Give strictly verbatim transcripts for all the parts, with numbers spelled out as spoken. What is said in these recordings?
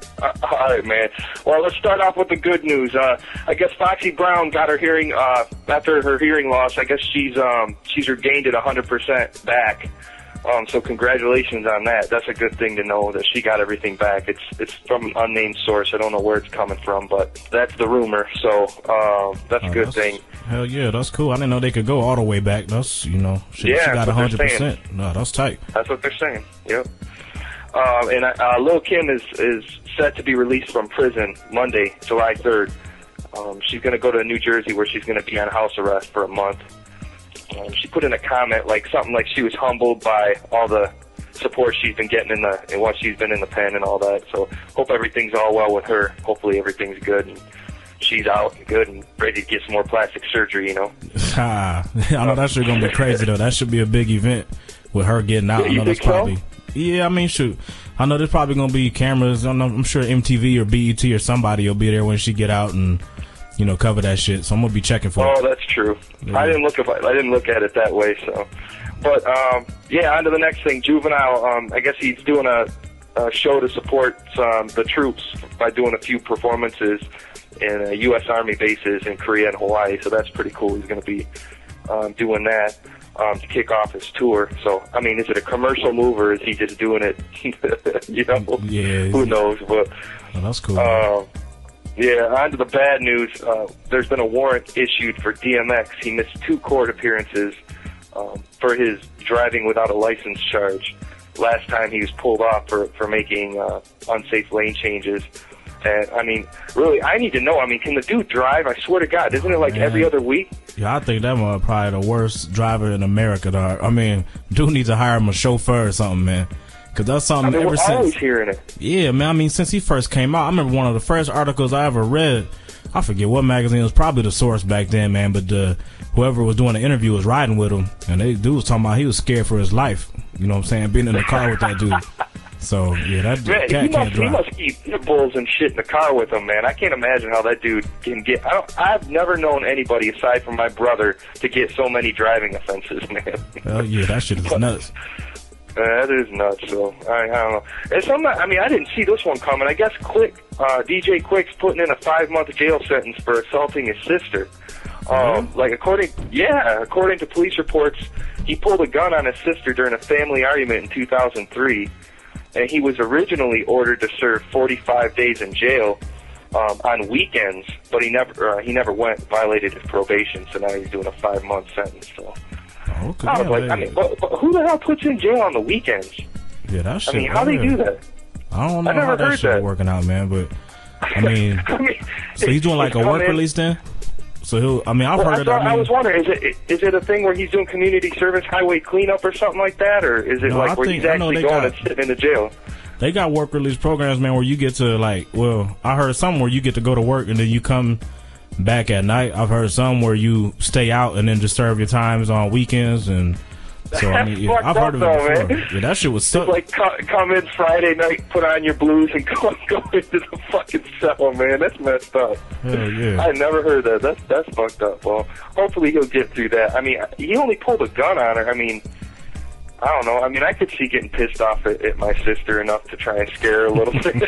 Uh, all right, man. Well, let's start off with the good news. Uh, I guess Foxy Brown got her hearing uh, after her hearing loss. I guess she's um, she's regained it one hundred percent back. Um, so congratulations on that. That's a good thing to know that she got everything back. It's it's from an unnamed source. I don't know where it's coming from, but that's the rumor. So uh, that's a oh, good that's, thing. Hell yeah, that's cool. I didn't know they could go all the way back. That's, you know, she, yeah, she got one hundred percent. Saying. No, that's tight. That's what they're saying. Yep. Um, and uh, Lil' Kim is is set to be released from prison Monday, July third. Um, she's going to go to New Jersey where she's going to be on house arrest for a month. Um, she put in a comment like something like she was humbled by all the support she's been getting in the and what she's been in the pen and all that. So hope everything's all well with her. Hopefully everything's good and she's out and good and ready to get some more plastic surgery. You know. Ah, I know that shit gonna be crazy though. That should be a big event with her getting out. Yeah, you I know that's think so? probably. Yeah, I mean, shoot. I know there's probably gonna be cameras. I know, I'm sure M T V or B E T or somebody will be there when she get out and, you know, cover that shit. So I'm gonna be checking for oh, it. Oh, that's true. Yeah. I didn't look at I didn't look at it that way. So, but um, yeah, on to the next thing. Juvenile. Um, I guess he's doing a, a show to support um, the troops by doing a few performances in uh, U S Army bases in Korea and Hawaii. So that's pretty cool. He's gonna be um, doing that. Um, to kick off his tour. So, I mean, is it a commercial move or is he just doing it? You know, yeah, who knows? But oh, that's cool. uh, yeah, on to the bad news. Uh, there's been a warrant issued for D M X. He missed two court appearances um, for his driving without a license charge. Last time he was pulled off for, for making uh, unsafe lane changes. And, I mean, really, I need to know. I mean, can the dude drive? I swear to God, isn't it like Man. every other week? Yeah, I think that one probably the worst driver in America. Dog. I mean, dude needs to hire him a chauffeur or something, man. Because that's something I mean, ever we're since. always hearing it. Yeah, man. I mean, since he first came out, I remember one of the first articles I ever read. I forget what magazine. It was probably The Source back then, man. But the, whoever was doing the interview was riding with him. And they dude was talking about he was scared for his life. You know what I'm saying? Being in the car with that dude. So, yeah, that Man, cat he can't must, drive. he must keep pit bulls and shit in the car with him, man. I can't imagine how that dude can get. I don't, I've never known anybody aside from my brother to get so many driving offenses, man. Hell yeah, that shit is nuts. Uh, that is nuts. So I, I don't know. And some, I mean, I didn't see this one coming. I guess Quick, uh, D J Quick's putting in a five-month jail sentence for assaulting his sister. Um, like according, yeah, according to police reports, he pulled a gun on his sister during a family argument in two thousand three. And he was originally ordered to serve forty-five days in jail um, on weekends, but he never uh, he never went, violated his probation, so now he's doing a five-month sentence. So Oh, okay, I was yeah, like, yeah. I mean, but, but who the hell puts in jail on the weekends? Yeah, that shit. I mean, how right they do there. that? I don't know I never how that heard shit that. working out, man. But I mean, I mean, so he's doing like a come work in- release then. So he'll. I mean, I've Well, heard I, of thought, that. I I mean, was wondering, is it is it a thing where he's doing community service, highway cleanup, or something like that, or is it No, I like where think- he's I know actually they going got- and sitting in the jail? they got work release programs, man, where you get to like. Well, I heard some where you get to go to work and then you come back at night. I've heard some where you stay out and then just serve your times on weekends and. So I mean, yeah, That's I've heard of fucked it up, before. man. Yeah, that shit was It's suck. like co- come in Friday night, put on your blues, and go go into the fucking cell, man. That's messed up. Hell yeah. I never heard that. That's that's fucked up. Well, hopefully he'll get through that. I mean, he only pulled a gun on her. I mean, I don't know. I mean, I could see getting pissed off at, at my sister enough to try and scare her a little bit.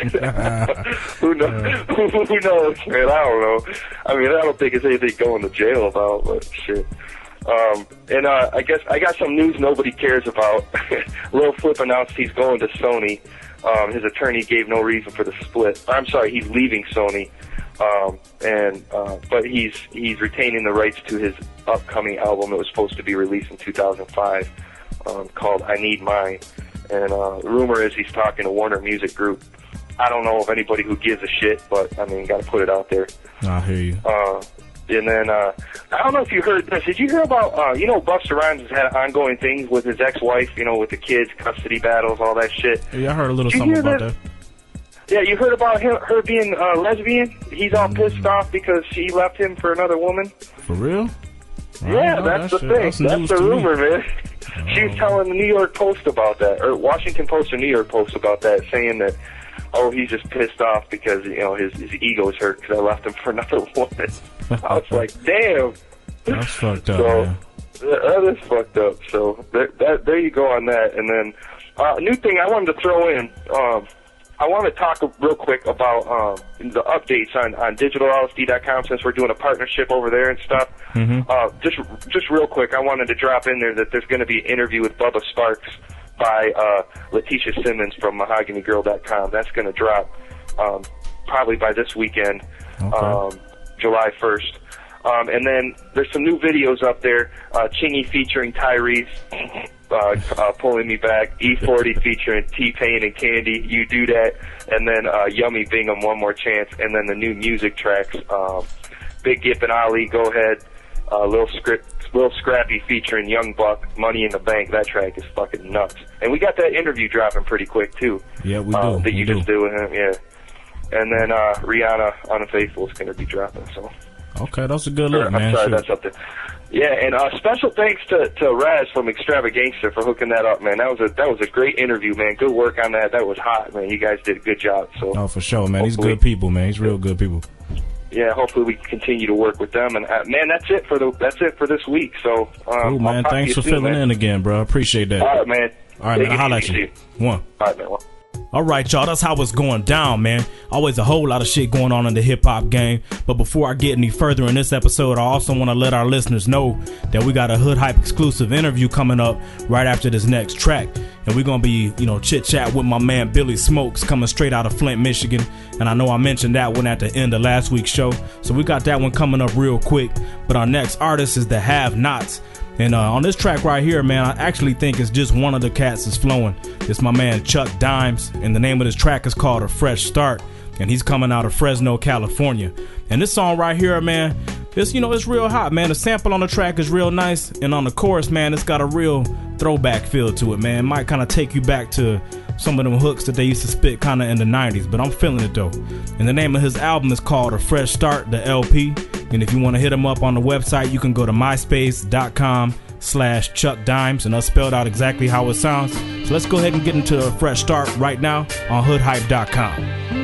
Who knows? Who knows, man? I don't know. I mean, I don't think it's anything going to jail about, but shit. Um, and uh, I guess I got some news nobody cares about. Lil Flip announced he's going to Sony. Um, his attorney gave no reason for the split. I'm sorry, he's leaving Sony, um, and uh, but he's he's retaining the rights to his upcoming album that was supposed to be released in two thousand five, um, called "I Need Mine." And uh, the rumor is he's talking to Warner Music Group. I don't know of anybody who gives a shit, but I mean, got to put it out there. I hear you. Uh, And then, uh, I don't know if you heard this. Did you hear about, uh, you know, Busta Rhymes has had ongoing things with his ex-wife, you know, with the kids, custody battles, all that shit. Yeah, I heard a little Did you something hear about that. that? Yeah, you heard about him, her being uh, lesbian? He's all pissed off because she left him for another woman? For real? I Yeah, don't know that's that the shit. thing. That's That's, news the to me. rumor, man. She was Oh. telling the New York Post about that, or Washington Post or New York Post about that, saying that, oh, he's just pissed off because, you know, his, his ego is hurt because I left him for another woman. I was like, damn. That's fucked up, So, man. th- that is fucked up. So, that, that, there you go on that. And then, uh, a new thing I wanted to throw in, um, I want to talk real quick about um, the updates on, on digital L S D dot com since we're doing a partnership over there and stuff. Mm-hmm. uh, just just real quick, I wanted to drop in there that there's going to be an interview with Bubba Sparks by uh, Letitia Simmons from Mahogany Girl dot com. That's going to drop um, probably by this weekend, okay. um, July first. Um, and then there's some new videos up there, uh, Chingy featuring Tyrese. Uh, uh, Pulling Me Back, E forty featuring T-Pain and Candy, You Do That, and then uh, Yummy Bingham, One More Chance, and then the new music tracks, um, Big Gip and Ali, Go Ahead, uh, Lil, Script, Lil Scrappy featuring Young Buck, Money in the Bank. That track is fucking nuts. And we got that interview dropping pretty quick, too. Yeah, we uh, do. That we you do. just did with him, yeah. And then uh, Rihanna, Unfaithful is going to be dropping, so... Okay, that's a good look, or, man. I'm sorry, Shoot. that's up there. Yeah, and uh, special thanks to, to Raz from Extravagangster for hooking that up, man. That was a that was a great interview, man. Good work on that. That was hot, man. You guys did a good job. So. Oh, for sure, man. He's Hopefully- good people, man. He's real good people. Yeah, hopefully we can continue to work with them. And uh, man, that's it for the that's it for this week. So, um, Cool, man. I'll talk to Thanks you for soon, filling man. in again, bro. Appreciate that. All right, man. All right, Take man. it I'll holla at easy. you. One. All right, man. Well. All right, y'all, that's how it's going down, man. Always a whole lot of shit going on in the hip-hop game. But before I get any further in this episode, I also want to let our listeners know that we got a Hood Hype exclusive interview coming up right after this next track. And we're going to be, you know, chit-chat with my man Billy Smokes coming straight out of Flint, Michigan. And I know I mentioned that one at the end of last week's show. So we got that one coming up real quick. But our next artist is the Have Nots. And uh, on this track right here, man, I actually think it's just one of the cats that's flowing. It's my man Chuck Dimes, and the name of this track is called A Fresh Start, and he's coming out of Fresno, California. And this song right here, man, it's, you know, it's real hot, man. The sample on the track is real nice, and on the chorus, man, it's got a real throwback feel to it, man. It might kind of take you back to some of them hooks that they used to spit kind of in the nineties, but I'm feeling it though. And the name of his album is called A Fresh Start, the L P. And if you want to hit him up on the website, you can go to myspace.com slash Chuck Dimes, and that's spelled out exactly how it sounds. So let's go ahead and get into A Fresh Start right now on hood hype dot com.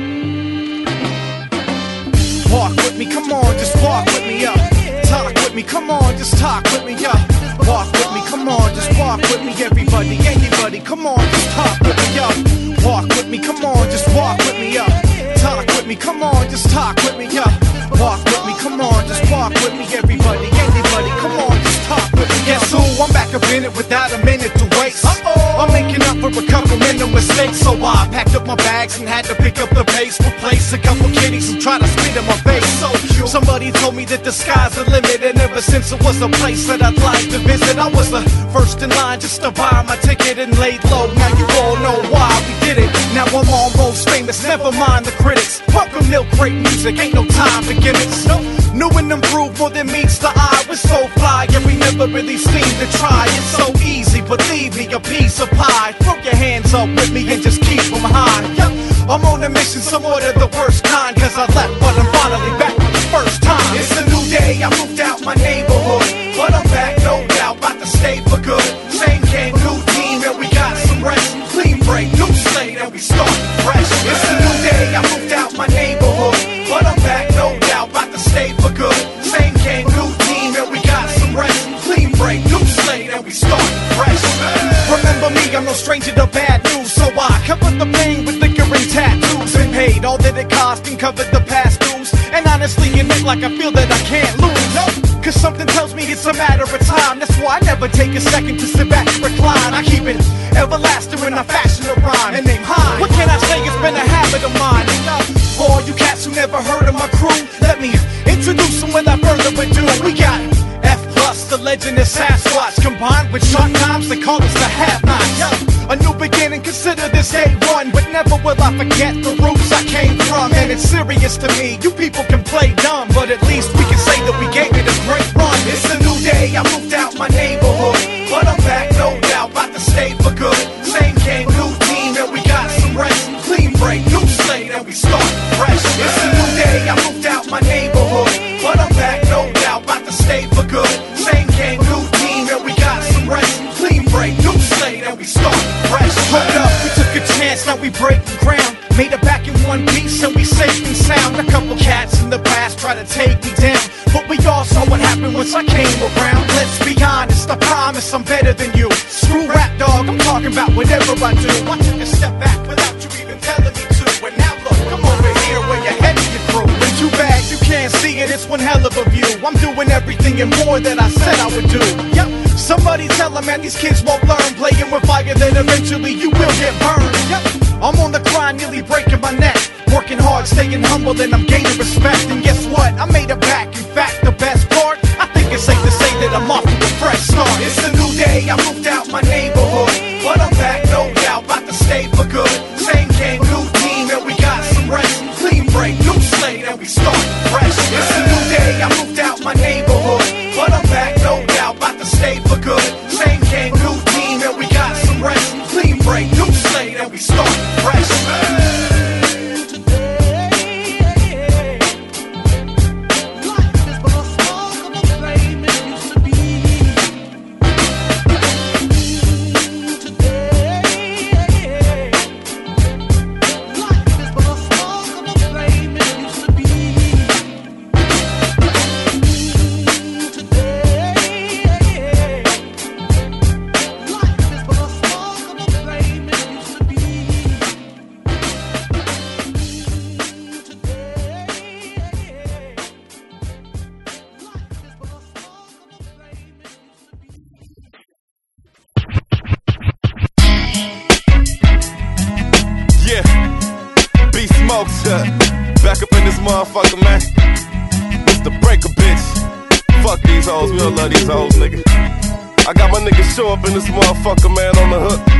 Walk with me, come on, just walk with me up. Talk with me, come on, just talk with me up. Walk with me, come on, just walk with me, everybody, anybody, come on, just talk with me up. Walk with me, come on, just walk with me up. Talk with me, come on, just talk with me up. Walk with me, come on, just walk with me, everybody, anybody, come on, just talk with me. Guess who? I'm back up in it without a minute to waste. Uh-oh. I'm making up for a couple minute mistakes, so I packed up my bags and had to pick up the pace. Replace a couple kitties who try to spit in my face. So cute. Somebody told me that the sky's the limit, and ever since it was a place that I'd like to visit, I was the first in line just to buy my ticket and laid low. Now you all know why we did it. Now I'm almost famous, never mind the critics. Welcome milk crate music, ain't no time for gimmicks. No. New and improved more than meets the eye. We're so fly, and we never really seem to try. It's so easy, believe me, a piece of pie. Throw your hands up with me and just keep them high. Yup, I'm on a mission, somewhat of the worst kind, cause I left, but I'm finally back for the first time. It's a new day, I moved out my neighborhood, but I'm back, no doubt, about to stay for good. Same game, new team, and we got some rest. Clean break, new slate, and we start fresh. It's a new day, I moved out my neighborhood, but I'm back, no doubt, about to stay for good. Same game, new team, and we got some rest. Clean break, new slate, and we start fresh. Remember me, I'm no stranger to bad news, so I covered the pain with liquor and tattoos, and paid all that it cost and covered the past dues. And honestly, admit like I feel that I can't lose. No, cause something tells me it's a matter of time. That's why I never take a second to sit back and recline. I keep it everlasting when I fashion a rhyme and name high. What can I say? It's been a habit of mine. For all you cats who never heard of my crew, let me introduce them without further ado. We got F plus, the legend is Sasquatch, combined with short times, they call us the Have-Nots. A new beginning, consider this day one, but never will I forget the roots I came from. And it's serious to me, you people can play dumb, but at least we can say that we gave it a great run. It's a new day, I moved out my neighborhood, but I'm back, no doubt, about to stay for good. Same game, new team, and we got some rest. Clean break, new slate, and we start fresh. It's a new day, I moved out my neighborhood, but I'm back, no doubt, about to stay for good. Same game, new team, and we got some rest. Clean break, new slate, and we start fresh. Hold up, we took a chance, now we breaking ground. Made it back in one piece, and we safe and sound. A couple cats in the past try to take me down, but we all saw what happened once I came around. Let's be honest, I promise I'm better than you. Screw rap, dog, I'm talking about whatever I do. I took a step back without you even telling me to. that's one hell of a view. I'm doing everything and more that I said I would do. Yep. Somebody tell them, man, these kids won't learn. Playing with fire, then eventually you will get burned. Yep. I'm on the grind, nearly breaking my neck. Working hard, staying humble, and I'm gaining respect. And guess what? I made it back. In fact, the best part, I think it's safe to say that I'm off to a fresh start. It's a new day, I moved out my neighborhood, but I'm back, no doubt, about to stay for good. Same game, new team, and we got some rest. Clean break, new slate, and we start fresh. It's a new day, I moved out my neighborhood, but I'm back, no doubt, about to stay for good. Same game, new team, and we got some rest. Clean break, new slate, and we start fresh. Back up in this motherfucker, man. It's the breaker, bitch. Fuck these hoes, we don't love these hoes, nigga. I got my niggas show up in this motherfucker, man, on the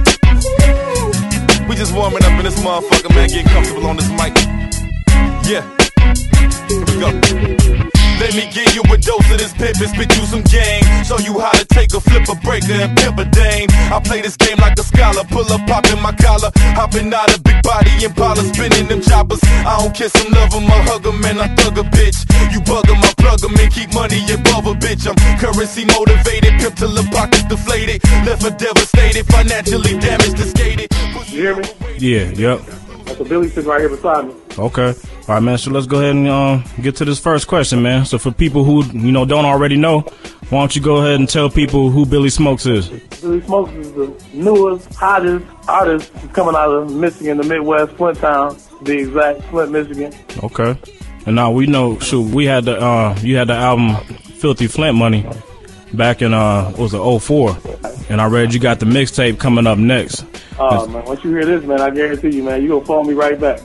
hook. We just warming up in this motherfucker, man, getting comfortable on this mic. Yeah, here we go. Let me give you a dose of this pip and spit you some game. Show you how to take a flip, a breaker, and pimp a dame. I play this game like a scholar, pull up, pop in my collar. Hopping out a big body Impala, spinning them choppers. I don't kiss them, love them, I hug them, and I thug a bitch. You bug them, I plug them, and keep money above a bitch. I'm currency motivated, pimp till the pockets deflated. Left her devastated, financially damaged, discated. You hear me? Yeah, yep. That's a Billy sitting right here beside me. Okay. All right, man. So let's go ahead and uh, get to this first question, man. So for people who, you know, don't already know, why don't you go ahead and tell people who Billy Smokes is? Billy Smokes is the newest, hottest artist coming out of Michigan, the Midwest, Flint Town, to be exact, Flint, Michigan. Okay. And now we know, shoot, we had the, uh, you had the album Filthy Flint Money back in, uh, what was it, oh four. And I read you got the mixtape coming up next. Oh, man, once you hear this, man, I guarantee you, man, you gonna phone me right back.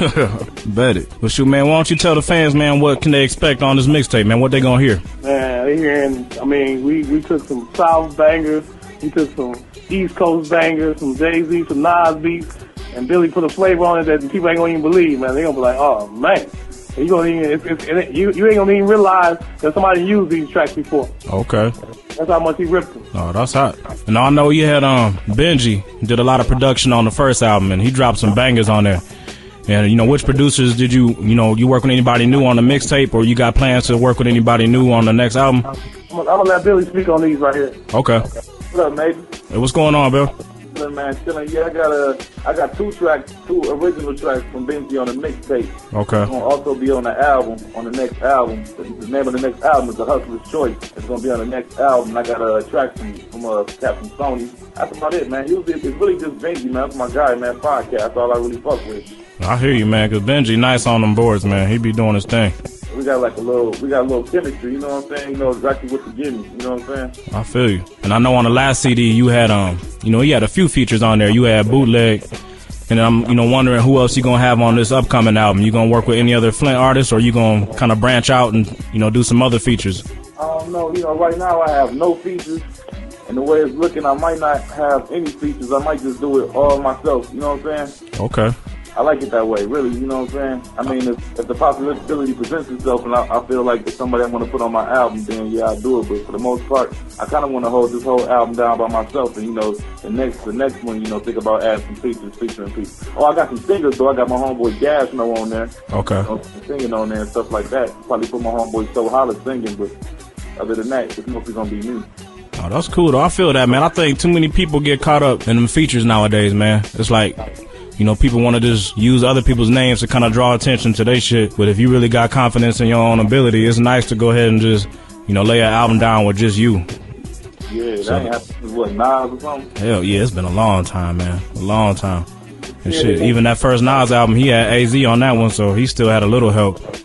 Bet it. Well, shoot, man, why don't you tell the fans, man, what can they expect on this mixtape, man? What they gonna hear? Man, they hearing, I mean, we, we took some South bangers, we took some East Coast bangers, some Jay-Z, some Nas beats, and Billy put a flavor on it that people ain't gonna even believe, man. They gonna be like, oh, man. You gonna even, it's, it's, it, you, you ain't gonna even realize that somebody used these tracks before. Okay. That's how much he ripped them. Oh, that's hot. And I know you had um Benji did a lot of production on the first album, and he dropped some bangers on there. And you know, which producers did you you know you work with anybody new on the mixtape, or you got plans to work with anybody new on the next album? I'm gonna, I'm gonna let Billy speak on these right here. Okay. What up, mate? Hey, what's going on, Bill? Look, man, chilling. Yeah, I got a, I got two tracks, two original tracks from Benji on the mixtape. Okay. It's gonna also be on the album, on the next album. The, the name of the next album is The Hustler's Choice. It's gonna be on the next album. I got a track from from uh, Captain Sony. That's about it, man. He was, it's really just Benji, man. That's my guy, man. Podcast. That's all I really fuck with. I hear you, man. Cause Benji nice on them boards, man. He be doing his thing. We got like a little, we got a little chemistry, you know what I'm saying? You know exactly what to give me, you know what I'm saying? I feel you. And I know on the last C D you had, um, you know, you had a few features on there. You had Bootleg, and I'm, you know, wondering who else you gonna have on this upcoming album. You gonna work with any other Flint artists, or you gonna kind of branch out and, you know, do some other features? I don't know. You know, right now I have no features, and the way it's looking, I might not have any features. I might just do it all myself. You know what I'm saying? Okay. I like it that way, really, you know what I'm saying? I mean, if, if the possibility presents itself and I, I feel like it's somebody I want to put on my album, then yeah, I do it. But for the most part, I kind of want to hold this whole album down by myself. And, you know, the next the next one, you know, think about adding some features, featuring people. Oh, I got some singers, though. I got my homeboy Gas No on there. Okay. You know, singing on there and stuff like that. Probably put my homeboy So Holla singing, but other than that, it's mostly going to be me. Oh, that's cool, though. I feel that, man. I think too many people get caught up in them features nowadays, man. It's like, you know, people want to just use other people's names to kind of draw attention to their shit. But if you really got confidence in your own ability, it's nice to go ahead and just, you know, lay an album down with just you. Yeah, that So- ain't happened, what, Nas or something? Hell yeah, it's been a long time, man. A long time. And Yeah. shit, even that first Nas album, he had A Z on that one, so he still had a little help.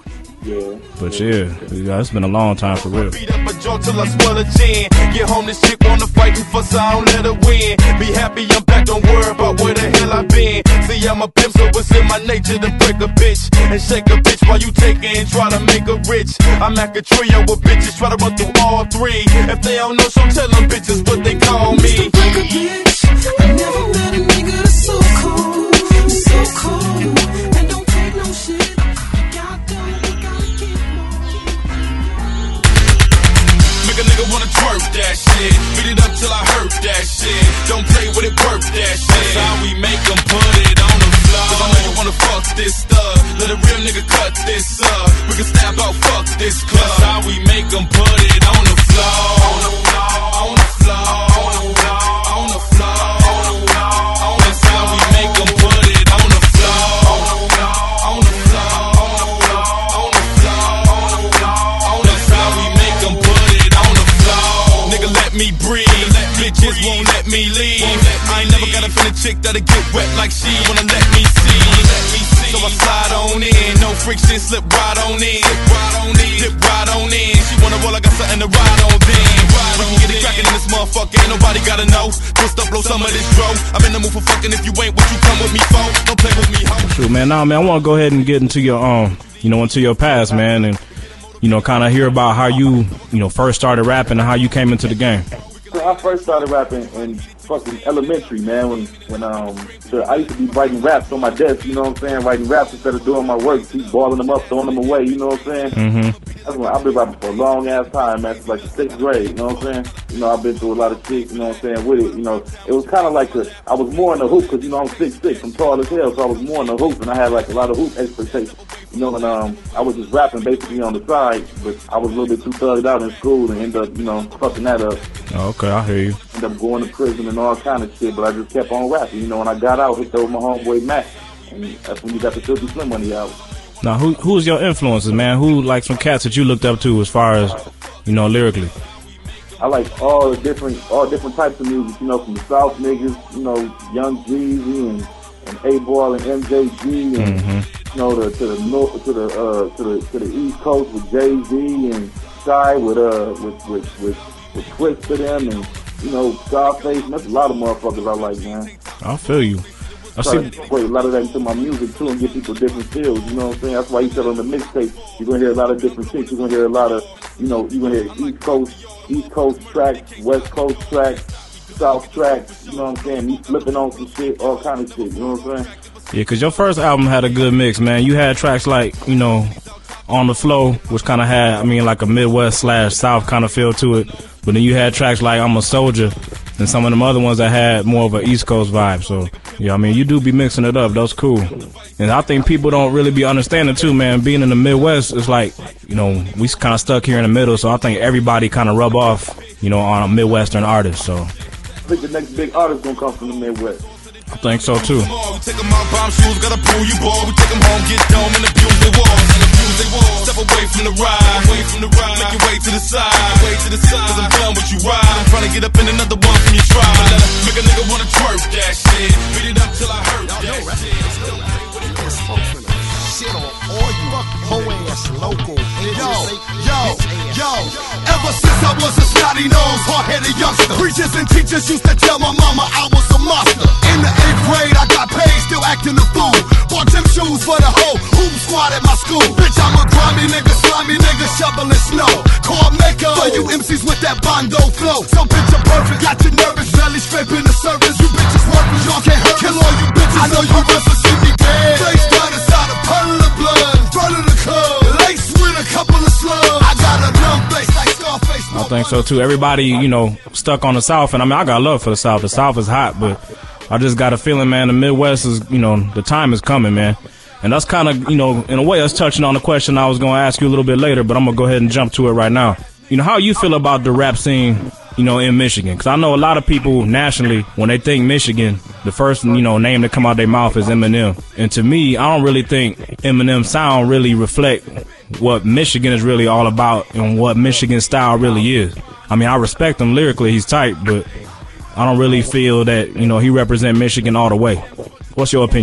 Yeah. But yeah, yeah, it's been a long time for real. Beat up a joint till I swell a gin. Get home, this chick wanna fight and fuss, I don't let her win. Be happy I'm back, don't worry about where the hell I been. See, I'm a pimp, so it's in my nature to break a bitch and shake a bitch while you take it and try to make her rich. I'm like a trio with bitches, try to run through all three. If they don't know, so tell them bitches what they call me. Break a bitch. I never met a nigga that's so cool, so cool, and don't take no shit. Make a nigga wanna twerk that shit. Beat it up till I hurt that shit. Don't play with it, work that shit. That's how we make them put it on the floor. Cause I know you wanna fuck this stuff. Let a real nigga cut this up. We can snap out, fuck this club. That's how we make them put it on the floor. On the floor, on the floor, on the floor, on the floor, on the floor. That's how we make them put it on the floor. On the floor, on the floor, on the floor, on the floor, on the floor. That's how we make them put it on the floor. Nigga, let me breathe. Bitches won't let me leave. I ain't never got a finna chick that'll get wet like she wanna let me see. So I slide on in, no friction, slip right on in, dip right on in, dip right on in. She wanna roll, I got something to ride on then. We can get it crackin' in this motherfucker, ain't nobody gotta know. Twist up, blow some of this dro. I'm in the mood for fucking. If you ain't what you come with me for, don't play with me, ho. True, man. Now, man, I want to go ahead and get into your um, you know, into your past, man, and you know, kind of hear about how you, you know, first started rapping and how you came into the game. So I first started rapping in fucking elementary, man. When when um, so I used to be writing raps on my desk. You know what I'm saying? Writing raps instead of doing my work. Keep balling them up, throwing them away. You know what I'm saying? Mm-hmm. That's when I've been rapping for a long ass time, man. Since like the sixth grade. You know what I'm saying? You know, I've been through a lot of shit. You know what I'm saying? With it, you know, it was kind of like a, I was more in the hoop because you know I'm six six. I'm tall as hell, so I was more in the hoop, and I had like a lot of hoop expectations. You know, and um, I was just rapping basically on the side, but I was a little bit too thugged out in school and ended up, you know, fucking that up. Oh, okay, I hear you. Ended up going to prison and all kind of shit, but I just kept on rapping. You know, when I got out, hooked over my homeboy Mac, and that's when you got the Filthy Slim money out. Now, who who's your influences, man? Who like some cats that you looked up to as far as, you know, lyrically? I like all the different, all different types of music. You know, from the South niggas, you know, Young Jeezy and and A-Ball and M J G, and Mm-hmm. you know, the, to the north, to the uh, to the to the East Coast with Jay-Z and Shy with uh with with with, with Twist to them, and you know, Scarface. And that's a lot of motherfuckers I like, man. I feel you. I Try see. to incorporate a lot of that into my music too, and give people different feels. You know what I'm saying? That's why you said on the mixtape, you're gonna hear a lot of different shit. You're gonna hear a lot of, you know, you're gonna hear East Coast, East Coast tracks, West Coast tracks, South tracks. You know what I'm saying? Me flipping on some shit, all kind of shit. You know what I'm saying? Yeah, because your first album had a good mix, man. You had tracks like, you know, On the Flow, which kind of had, I mean, like a Midwest slash South kind of feel to it. But then you had tracks like I'm a Soldier and some of them other ones that had more of an East Coast vibe. So, yeah, I mean, you do be mixing it up. That's cool. And I think people don't really be understanding, too, man. Being in the Midwest, it's like, you know, we kind of stuck here in the middle. So I think everybody kind of rub off, you know, on a Midwestern artist. So I think the next big artist gonna come from the Midwest. I think so, too. We take them out, bomb shoes, gotta pull you ball. We take them home, get dome, and abuse they walls. And abuse they walls. Step away from the ride, away from the ride. Make your way to the side, way to the side. Cause I'm done with you ride. I'm trying to get up in another one from your tribe. Make a nigga wanna twerk that shit. Beat it up till I hurt that shit. Shit on all you hoe ass local. Yo, yo, yo. Ever since I was a snotty nose, hard-headed youngster, preachers and teachers used to tell my mama I was a monster. In the eighth grade, I got paid, still acting a fool. Bought them shoes for the whole hoop squad at my school. Bitch, I'm a grimy nigga, slimy nigga, shoveling snow. Car maker for you M Cs with that Bondo flow. So picture perfect, got you nervous, belly scraping the surface. You bitches working, y'all can't hurt. Kill all you bitches. I know you rather see me dead. Face down inside a puddle of blood, in front of the club, lace with a couple of slugs. I got a numb face like Scarface. I think so too. Everybody, you know, stuck on the South, and I mean, I got love for the South. The South is hot, but I just got a feeling, man, the Midwest is, you know, the time is coming, man. And that's kind of, you know, in a way, that's touching on the question I was going to ask you a little bit later, but I'm going to go ahead and jump to it right now. You know, how you feel about the rap scene, you know, in Michigan? Because I know a lot of people nationally, when they think Michigan, the first, you know, name that come out their mouth is Eminem. And to me, I don't really think Eminem's sound really reflect what Michigan is really all about and what Michigan style really is. I mean, I respect him lyrically, he's tight, but I don't really feel that, you know, he represent Michigan all the way. What's your opinion?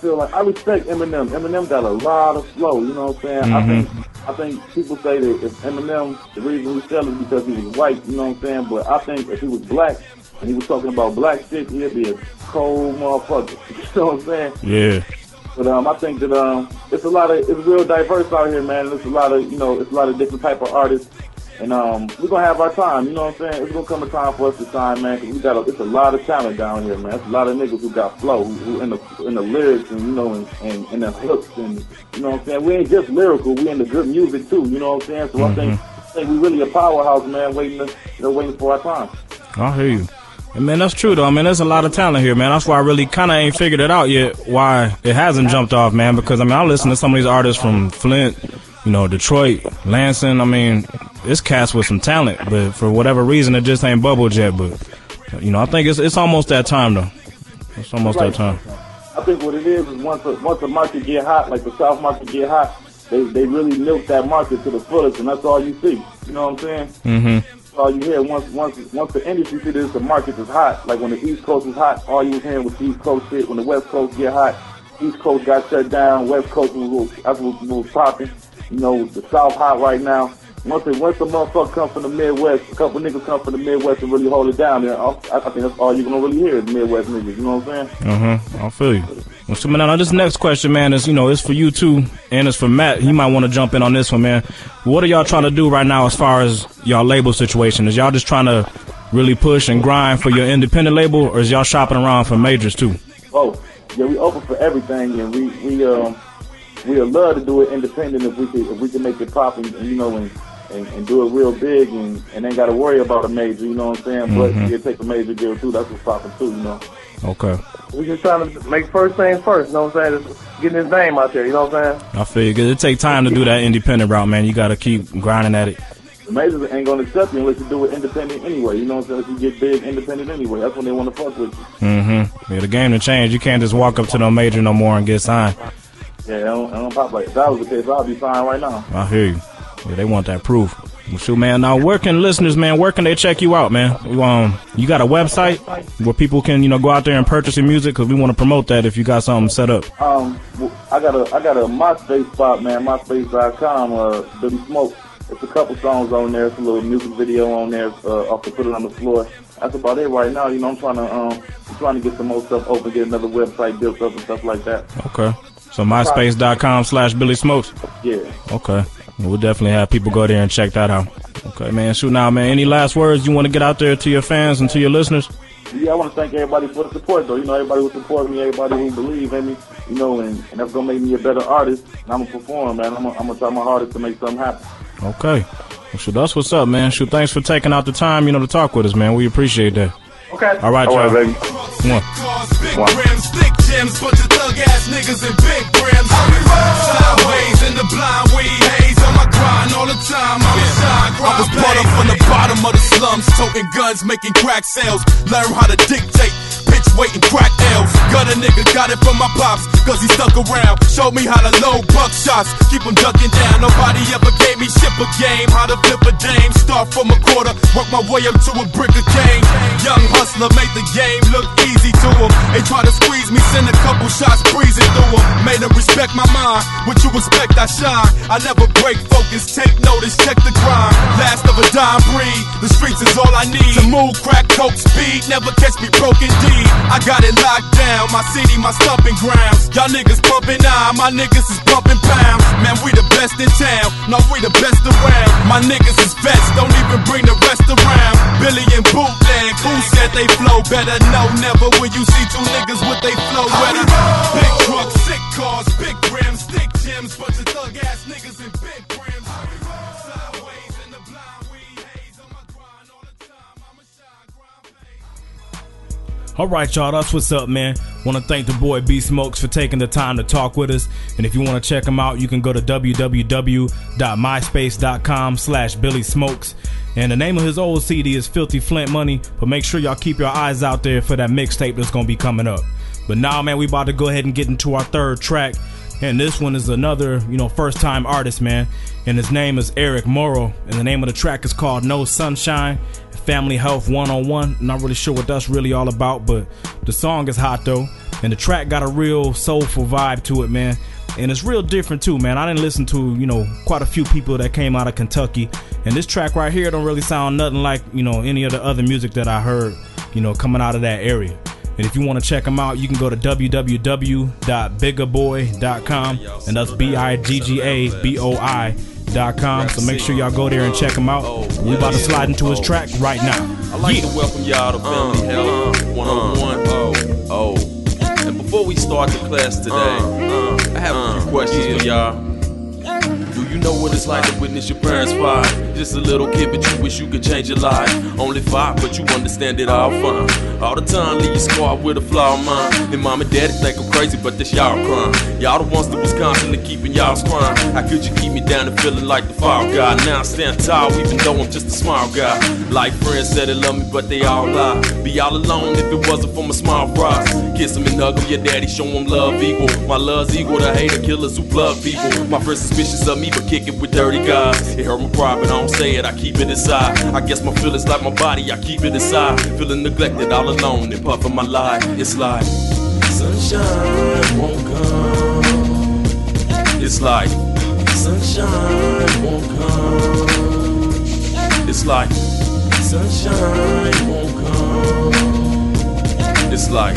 feel like I respect Eminem. Eminem got a lot of flow. You know what I'm saying? Mm-hmm. I think I think people say that if Eminem, the reason he sells is because he was white. You know what I'm saying? But I think if he was black and he was talking about black shit, he'd be a cold motherfucker. You know what I'm saying? Yeah. But um, I think that um, it's a lot of it's real diverse out here, man. It's a lot of you know, it's a lot of different type of artists. And um, we're gonna have our time, you know what I'm saying? It's gonna come a time for us to shine, man. Cause we got a, it's a lot of talent down here, man. It's a lot of niggas who got flow, who, who in the in the lyrics and you know, and, and, and the hooks, and you know what I'm saying. We ain't just lyrical, we in the good music too, you know what I'm saying? So mm-hmm. I think I think we really a powerhouse, man. Waiting, to, you know, waiting for our time. I hear you. And man, that's true though. I mean, there's a lot of talent here, man. That's why I really kind of ain't figured it out yet why it hasn't jumped off, man. Because I mean, I listen to some of these artists from Flint, you know, Detroit, Lansing. I mean, it's cats with some talent, but for whatever reason, it just ain't bubbled yet. But you know, I think it's it's almost that time though. It's almost that time. I think what it is is once the, once the market get hot, like the South market get hot, they they really milk that market to the fullest, and that's all you see. You know what I'm saying? Mm-hmm. All you hear once once once the industry see this, the market is hot. Like when the East Coast is hot, all you was hearing was East Coast shit. When the West Coast get hot, East Coast got shut down. West Coast was that's what was popping. You know, the South hot right now. Once the once the motherfucker come from the Midwest, a couple niggas come from the Midwest and really hold it down there. I, I think that's all you're gonna really hear is Midwest niggas. You know what I'm saying? Uh huh. I feel you. Well, so man, now this next question, man, is you know it's for you too, and it's for Matt. He might want to jump in on this one, man. What are y'all trying to do right now as far as y'all label situation? Is y'all just trying to really push and grind for your independent label, or is y'all shopping around for majors too? Oh, yeah, we open for everything, and we we um we would love to do it independent if we could if we can make it pop and, and you know and. And, and do it real big and, and ain't got to worry about a major, you know what I'm saying? Mm-hmm. But you take a major deal too, that's what's popping too, you know? Okay. We just trying to make first things first, you know what I'm saying? Just getting his name out there, you know what I'm saying? I feel you, because it take time to do that independent route, man. You got to keep grinding at it. The majors ain't going to accept you unless you do it independent anyway, you know what I'm saying? If you get big independent anyway, that's when they want to fuck with you. Mm-hmm. Yeah, the game to change. You can't just walk up to no major no more and get signed. Yeah, I don't, I don't pop like that. If that was the case, I'd be signed right now. I hear you. Yeah, they want that proof. Well, shoot, man. Now, where can listeners, man, where can they check you out, man? Um, you got a website where people can, you know, go out there and purchase your music? Because we want to promote that if you got something set up. Um, I got a I got a MySpace spot, man, MySpace dot com, uh, Billy Smoke. It's a couple songs on there. It's a little music video on there. Uh, off to Put It on the Floor. That's about it right now. You know, I'm trying to um, I'm trying to get some more stuff open, get another website built up and stuff like that. Okay. So MySpace dot com slash Billy Smokes. Yeah. Okay. We'll definitely have people go there and check that out. Okay, man. Shoot now, man. Any last words you want to get out there to your fans and to your listeners? Yeah, I want to thank everybody for the support, though. You know, everybody who support me, everybody who believe in me, you know, and, and that's going to make me a better artist. And I'm going to perform, man. I'm going to try my hardest to make something happen. Okay. Well, shoot, that's what's up, man. Shoot, thanks for taking out the time, you know, to talk with us, man. We appreciate that. Okay. All right, All y'all. right, baby. One. Big rims, thick gems, bunch of thug ass niggas in big brims. Sideways in the blind weed haze, on my grind all the time. I'm a shine, grind. I was brought up from the bottom of the slums, toting guns, making crack sales. Learn how to dictate, pitch weight and crack L's. Got a nigga, got it from my pops, cause he stuck around. Showed me how to load buck shots, keep them ducking down. Nobody ever gave me ship a game, how to flip a dame. Start from a quarter, work my way up to a brick of cane. Young hustler made the game look easy to him. They try to squeeze me, send a couple shots breezing through them. Made them respect my mind, what you expect I shine. I never break focus, take notice, check the grind. Last of a dime breed, the streets is all I need. To move, crack, coke, speed, never catch me broken deed. I got it locked down, my city, my stomping grounds. Y'all niggas bumping nine, my niggas is bumping pounds. Man, we the best in town, no, we the best around. My niggas is vets, don't even bring the rest around. Billy and Bootleg, who said they flow better? No, never will you see two niggas with they flow better. Big trucks, sick cars, big rims, thick gems, bunch of thug ass niggas in big brims. Sideways in the blind weed haze, on my grind all the time. I'm a shine, grind, pay. All right, y'all, that's what's up, man. Want to thank the boy B Smokes for taking the time to talk with us. And if you want to check him out, you can go to w w w dot myspace dot com slash Billy Smokes. And the name of his old C D is Filthy Flint Money. But make sure y'all keep your eyes out there for that mixtape that's going to be coming up. But now, man, we about to go ahead and get into our third track. And this one is another, you know, first-time artist, man. And his name is Eric Morrow. And the name of the track is called No Sunshine. Family Health one oh one. Not really sure what that's really all about, but the song is hot, though. and the track got a real soulful vibe to it, man. And it's real different too, man. I didn't listen to, you know, quite a few people that came out of Kentucky, and this track right here don't really sound nothing like, you know, any of the other music that I heard, you know, coming out of that area. And if you want to check them out, you can go to w w w dot bigga boy dot com, and that's B I G G A B O I dot com. So make sure y'all go there and check him out. We're about to slide into his track right now. I like Yeah. to welcome y'all to Family Health one oh one. Oh, oh. And before we start the class today, I have a few questions for y'all. Do you know what it's like to witness your parents fight? Just a little kid, but you wish you could change your life. Only five, but you understand it all fine. All the time, leave your squad with a flawed mind. And mom and daddy think I'm crazy, but that's y'all crime. Y'all the ones that was constantly keeping y'all's crime. How could you keep me down and feeling like the fall guy? Now I stand tall, even though I'm just a small guy. Like friends said they love me, but they all lie. Be all alone if it wasn't for my small fries. Kiss them and hug them, your daddy show them love equal. My love's equal to hater killers who plug people. My friends suspicious of me, but kick it with dirty guys. It hurt my pride, but I don't say it, I keep it inside. I guess my feelings like my body, I keep it inside. Feeling neglected, all alone, and puffing my life. It's like sunshine won't come. It's like sunshine won't come. It's like sunshine won't come. It's like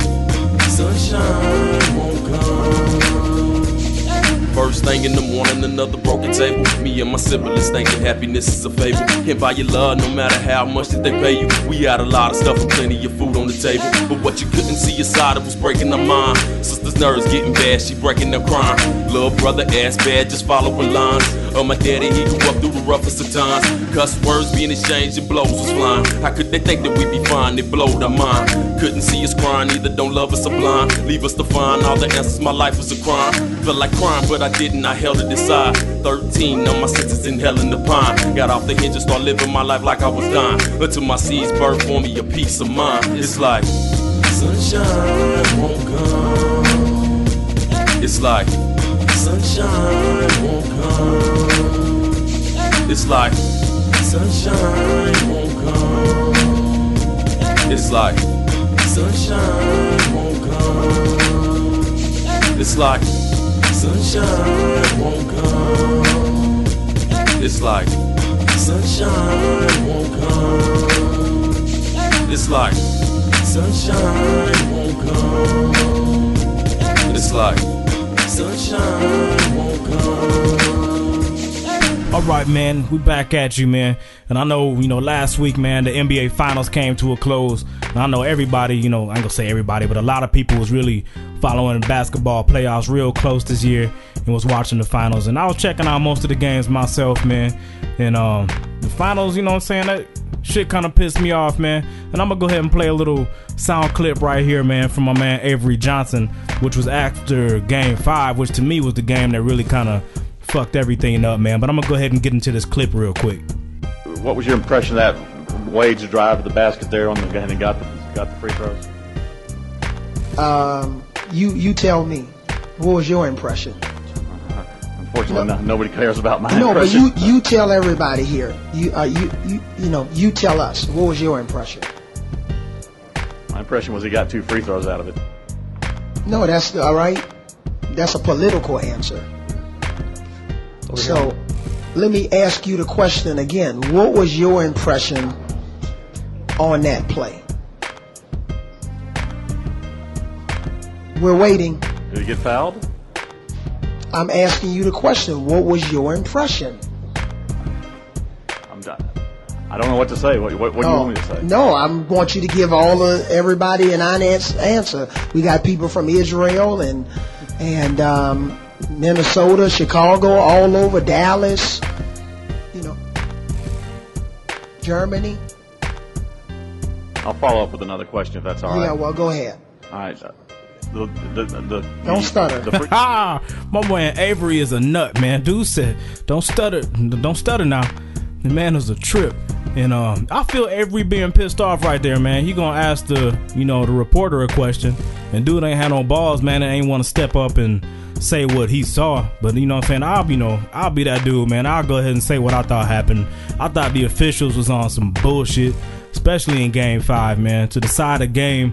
sunshine won't come. First thing in the morning, another broken table. Me and my siblings thinking happiness is a fable. Can't buy your love no matter how much that they pay you. We had a lot of stuff and plenty of food on the table, but what you couldn't see inside, it was breaking her mind. Sister's nerves getting bad, she breaking them crying. Little brother ass bad, just following lines. Oh, my daddy, he grew up through the roughest of times. Cuss words being exchanged and blows was flying. How could they think that we'd be fine? It blowed our mind. Couldn't see us crying, either don't love us or blind. Leave us to find all the answers, my life was a crime. Felt like crime, but I didn't, I held it inside. Thirteen, on my senses in hell in the pine. Got off the hinge and started living my life like I was dying. Until my seeds birth for me a peace of mind. It's like sunshine won't come. It's like sunshine won't come. It's like sunshine won't come. It's like sunshine won't come. It's like sunshine won't come. It's like sunshine won't come. It's like sunshine won't come. It's like sunshine won't come. All right, man, we back at you, man. And I know, you know, last week, man, the N B A Finals came to a close. And I know everybody, you know, I ain't gonna say everybody, but a lot of people was really following basketball playoffs real close this year and was watching the finals. And I was checking out most of the games myself, man. And um, the finals, you know what I'm saying, that shit kind of pissed me off, man. And I'm gonna go ahead and play a little sound clip right here, man, from my man Avery Johnson, which was after game five, which to me was the game that really kind of fucked everything up, man. But I'm gonna go ahead and get into this clip real quick. What was your impression of that Wade's drive to the basket there on the and he got the got the free throws? Um, you you tell me, what was your impression? Unfortunately, no, nobody cares about my no, impression. No, but you you tell everybody here. You uh, you you you know you tell us. What was your impression? My impression was he got two free throws out of it. No, that's all right. That's a political answer. Okay. So, let me ask you the question again. What was your impression on that play? We're waiting. Did he get fouled? I'm asking you the question. What was your impression? I'm done. I don't know what to say. What, what, what do oh, you want me to say? No, I want you to give all of everybody an honest answer. We got people from Israel and and um, Minnesota, Chicago, all over, Dallas, you know, Germany. I'll follow up with another question if that's all right. Yeah, well, go ahead. All right. The, the, the, the, don't stutter. The free- My man Avery is a nut, man. Dude said, "Don't stutter, don't stutter now." The man was a trip, and um, I feel Avery being pissed off right there, man. He gonna ask the, you know, the reporter a question, and dude ain't had no balls, man, and ain't want to step up and say what he saw. But you know what I'm saying? I'll, you know, I'll be that dude, man. I'll go ahead and say what I thought happened. I thought the officials was on some bullshit, especially in Game Five, man. To decide a game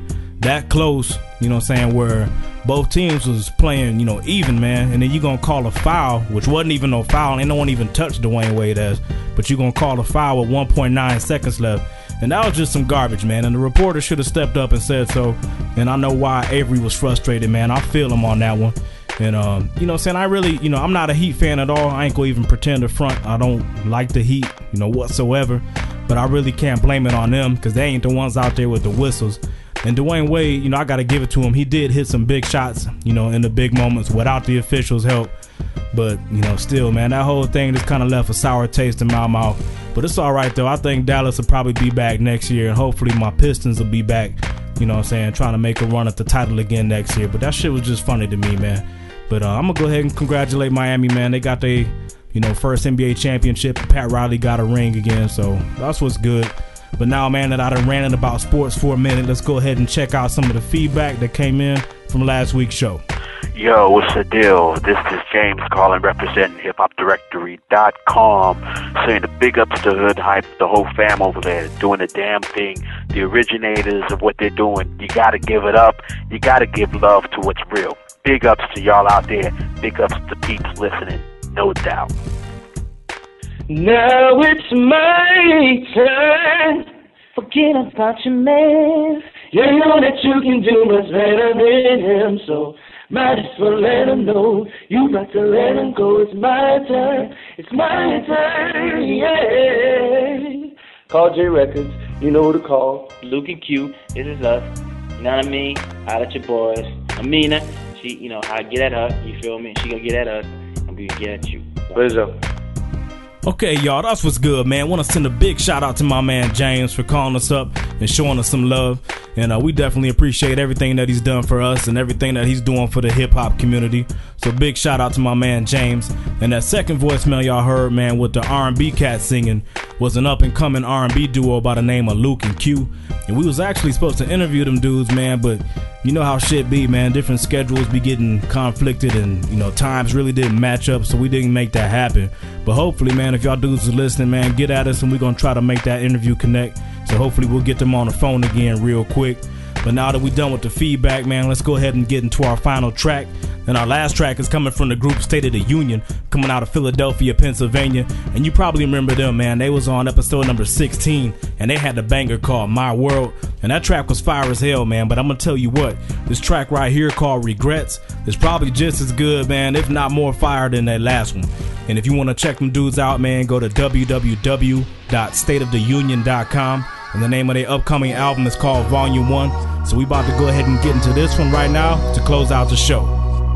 that close, you know what I'm saying, where both teams was playing, you know, even, man, and then you gonna call a foul, which wasn't even no foul, and no one even touched Dwayne Wade as, but you gonna call a foul with one point nine seconds left, and that was just some garbage, man, and the reporter should have stepped up and said so, and I know why Avery was frustrated, man. I feel him on that one. And, um, you know what I'm saying, I really, you know, I'm not a Heat fan at all. I ain't gonna even pretend to front. I don't like the Heat, you know, whatsoever. But I really can't blame it on them because they ain't the ones out there with the whistles. And Dwayne Wade, you know, I got to give it to him. He did hit some big shots, you know, in the big moments without the officials' help. But, you know, still, man, that whole thing just kind of left a sour taste in my mouth. But it's all right, though. I think Dallas will probably be back next year. And hopefully my Pistons will be back, you know what I'm saying, trying to make a run at the title again next year. But that shit was just funny to me, man. But uh, I'm going to go ahead and congratulate Miami, man. They got their, you know, first N B A championship. Pat Riley got a ring again, so that's what's good. But now, man, that I done ranted about sports for a minute, let's go ahead and check out some of the feedback that came in from last week's show. Yo, what's the deal? This is James calling, representing hip hop directory dot com, saying the big ups to Hood Hype, the whole fam over there, doing the damn thing, the originators of what they're doing. You gotta give it up. You gotta give love to what's real. Big ups to y'all out there. Big ups to peeps listening, no doubt. Now it's my turn. Forget about your man. You know that you can do much better than him, so might as well let him know. You got to let him go. It's my turn. It's my turn. Yeah. Call J Records. You know who to call. Luke and Q. This is us. You know what I mean? Out at your boys. Amina. She, you know, I get at her, you feel me? She gonna get at us, and we get at you. What is up? Okay, y'all, that's what's good, man. Want to send a big shout out to my man James for calling us up and showing us some love. And uh, we definitely appreciate everything that he's done for us and everything that he's doing for the hip-hop community. So big shout out to my man James. And that second voicemail y'all heard, man, with the R and B cat singing was an up-and-coming R and B duo by the name of Luke and Q. And we was actually supposed to interview them dudes, man, but you know how shit be, man. Different schedules be getting conflicted and, you know, times really didn't match up, so we didn't make that happen. But hopefully, man, if y'all dudes are listening, man, get at us and we're going to try to make that interview connect. So hopefully we'll get them on the phone again real quick. But now that we're done with the feedback, man, let's go ahead and get into our final track. And our last track is coming from the group State of the Union, coming out of Philadelphia, Pennsylvania. And you probably remember them, man. They was on episode number sixteen, and they had the banger called My World. And that track was fire as hell, man. But I'm going to tell you what, this track right here called Regrets is probably just as good, man, if not more fire than that last one. And if you want to check them dudes out, man, go to w w w dot state of the union dot com. And the name of their upcoming album is called Volume one. So we about to go ahead and get into this one right now to close out the show.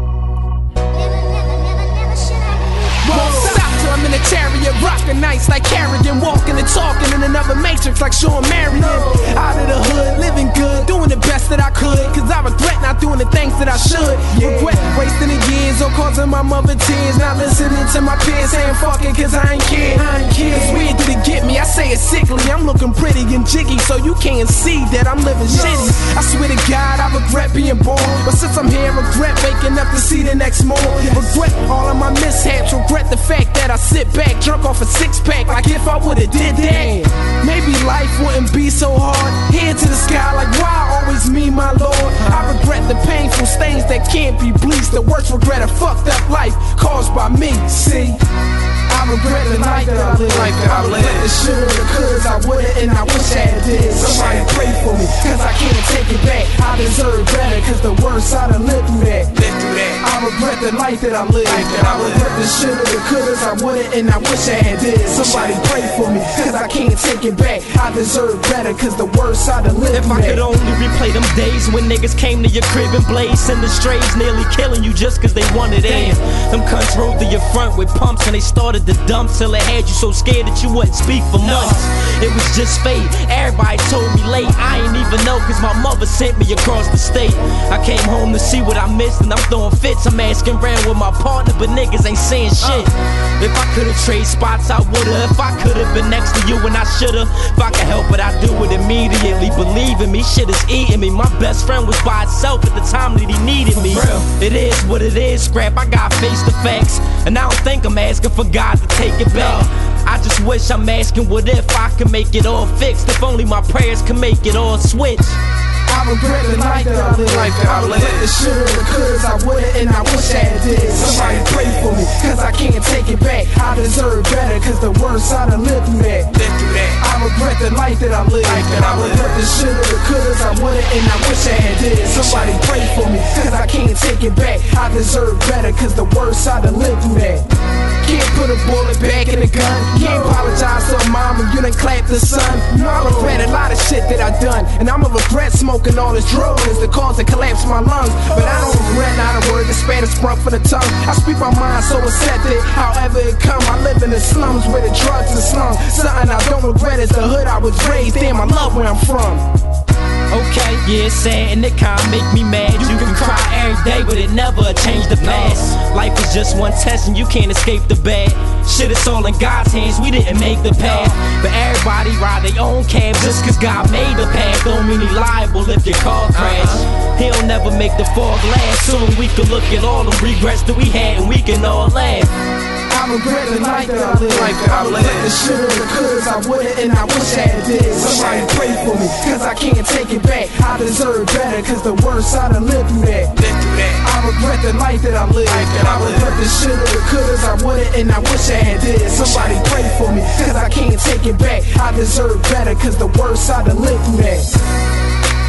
I'm in a chariot, rockin' nights like Carrigan, walking and talking in another matrix like Sean Marion. Out of the hood, living good, doing the best that I could, cause I regret not doing the things that I should. Regret wasting the years or causing my mother tears, not listening to my peers saying fuck it cause I ain't kid. It's weird did it get me, I say it sickly, I'm looking pretty and jiggy so you can't see that I'm living shitty. I swear to God I regret being born, but since I'm here regret waking up to see the next morning. Regret all of my mishaps, regret the fact that I sit back, drunk off a six-pack like if I would've did that. Maybe life wouldn't be so hard. Head to the sky like why always me, my Lord. I regret the painful stains that can't be bleached. The worst regret a fucked up life caused by me, see. I regret the life that I lived. I regret the should've, the could've, I would've, and I wish I had did. Somebody pray for me, cause I can't take it back. I deserve better, cause the worst I done lived through that. I regret the life that I lived. I regret the should've, the could've, I would've, and I wish I had did. Somebody pray for me, cause I can't take it back. I deserve better, cause the worst I done lived If through I that. could only replay them days when niggas came to your crib and blazed, and the strays nearly killing you just cause they wanted in. Them cunts rode to your front with pumps and they started to dump till it had you so scared that you wouldn't speak for months. It was just fate, everybody told me late. I ain't even know cause my mother sent me across the state. I came home to see what I missed and I'm throwing fits. I'm asking around with my partner but niggas ain't saying shit. If I could've traded spots I would've. If I could've been next to you and I should've. If I could help it I'd do it immediately. Believe in me, shit is eating me. My best friend was by itself at the time that he needed me. It is what it is, scrap, I got face the facts. And I don't think I'm asking for God to take it back. I just wish I'm asking what if I could make it all fixed. If only my prayers could make it all switch. I regret the life that I lived. I regret the shoulda, the couldas, I woulda, and I wish I had did. Somebody pray for me, cause I can't take it back. I deserve better, cause the worst I done lived through that. I regret the life that I lived. I regret the shoulda, the couldas, I woulda, and I wish I had did. Somebody pray for me, cause I can't take it back. I deserve better, cause the worst I done lived through that. Can't put a bullet back in the gun. Can't apologize to a mom if you done clapped the son. No, I regret a lot of shit that I done, and I'ma regret smoking all this drugs that caused to collapse my lungs. But I don't regret not a word. The Spanish sprung for the tongue. I speak my mind so accepted. However it come, I live in the slums where the drugs are slung. Something I don't regret is the hood I was raised in. I love where I'm from. Okay, yeah, it's sad and it kinda make me mad. You can cry every day, but it never changed the past. Life is just one test and you can't escape the bad. Shit, it's all in God's hands, we didn't make the path. But everybody ride their own cab just cause God made the path. Don't mean he liable if your car crash. He'll never make the fog last. Soon we can look at all the regrets that we had and we can all laugh. I regret the life that I lived. I regret the shoulda, the couldas, I woulda, and I wish I had did. Somebody pray for me, cause I can't take it back. I deserve better, cause the worst I done lived through that. I regret the life that I lived. I regret the shoulda, the couldas, I woulda, and I wish I had did. Somebody pray for me, cause I can't take it back. I deserve better, cause the worst I done lived through that.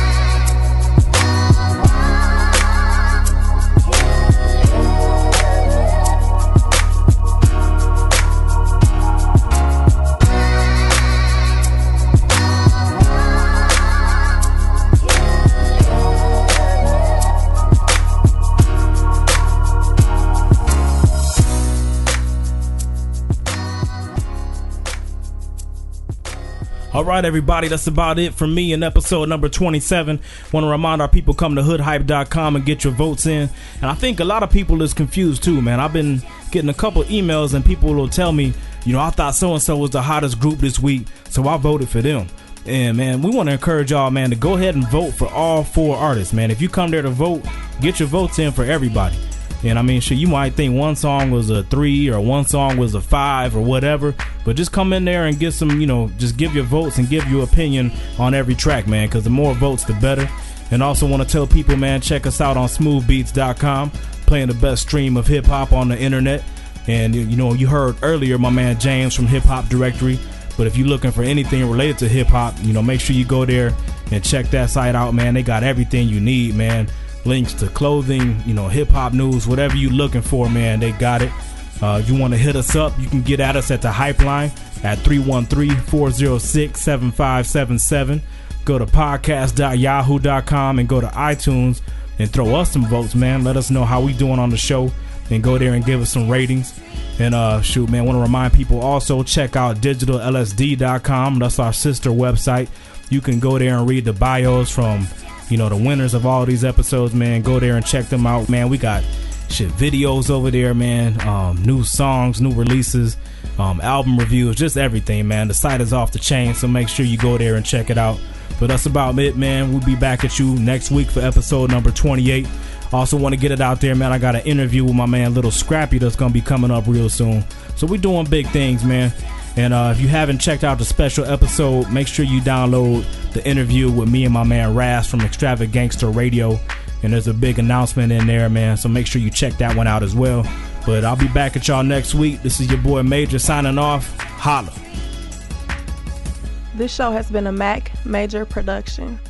All right, everybody, that's about it for me in episode number twenty-seven. Want to remind our people, come to hood hype dot com and get your votes in. And I think a lot of people is confused too, man. I've been getting a couple emails and people will tell me, you know, I thought so-and-so was the hottest group this week, so I voted for them. And, man, we want to encourage y'all, man, to go ahead and vote for all four artists, man. If you come there to vote, get your votes in for everybody. And I mean, shit, you might think one song was a three or one song was a five or whatever, but just come in there and get some, you know, just give your votes and give your opinion on every track, man, because the more votes, the better. And also want to tell people, man, check us out on smooth beats dot com, playing the best stream of hip-hop on the internet. And, you know, you heard earlier my man James from Hip Hop Directory, but if you're looking for anything related to hip-hop, you know, make sure you go there and check that site out, man. They got everything you need, man. Links to clothing, you know, hip-hop news, whatever you're looking for, man, they got it. Uh, if you want to hit us up, you can get at us at the Hype Line at three one three, four oh six, seven five seven seven. Go to podcast dot yahoo dot com and go to iTunes and throw us some votes, man. Let us know how we doing on the show and go there and give us some ratings. And uh, shoot, man, want to remind people also check out digital L S D dot com. That's our sister website. You can go there and read the bios from, you know, the winners of all these episodes, man. Go there and check them out, man. We got shit videos over there, man. Um, new songs, new releases, um, album reviews, just everything, man. The site is off the chain, so make sure you go there and check it out. But that's about it, man. We'll be back at you next week for episode number twenty-eight. Also want to get it out there, man. I got an interview with my man Little Scrappy that's going to be coming up real soon. So we're doing big things, man. And uh, if you haven't checked out the special episode, make sure you download the interview with me and my man Raz from Extravagant Gangster Radio. And there's a big announcement in there, man. So make sure you check that one out as well. But I'll be back at y'all next week. This is your boy Major signing off. Holla. This show has been a Mac Major production.